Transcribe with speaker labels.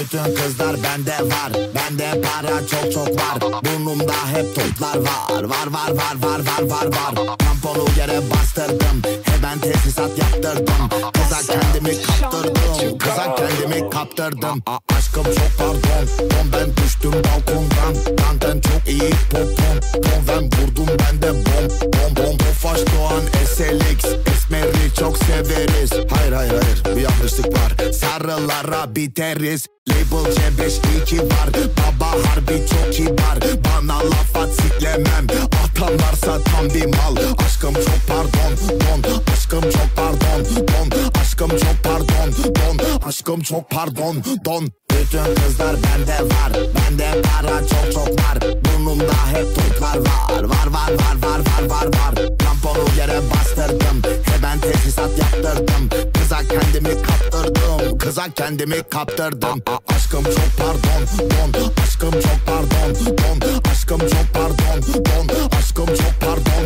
Speaker 1: Bütün kızlar bende var. Bende para çok çok var. Burnumda hep toplar var. Var. Tamponu yere bastırdım. Ben tesisat yaptırdım. Kıza kendimi kaptırdım. Aşkım çok pardon. Ben düştüm balkondan. Benden çok iyi popon. Ben vurdum ben de bom. Tofaş Doğan SLX. Esmeri çok severiz. Hayır bir yanlışlık var. Sarılara biteriz. Label C5-2 var. Baba harbi çok kibar. Bana laf at siklemem. Atanlarsa tam bir mal. Aşkım çok pardon. Aşkım çok pardon. Aşkım çok pardon. Bütün kızlar bende var. Bende para çok çok var. Burnumda hep toplar var. Tamponu yere bastırdım. Ben tesisat yaptırdım. Kıza kendimi kaptırdım. Aşkım çok pardon. Aşkım çok pardon.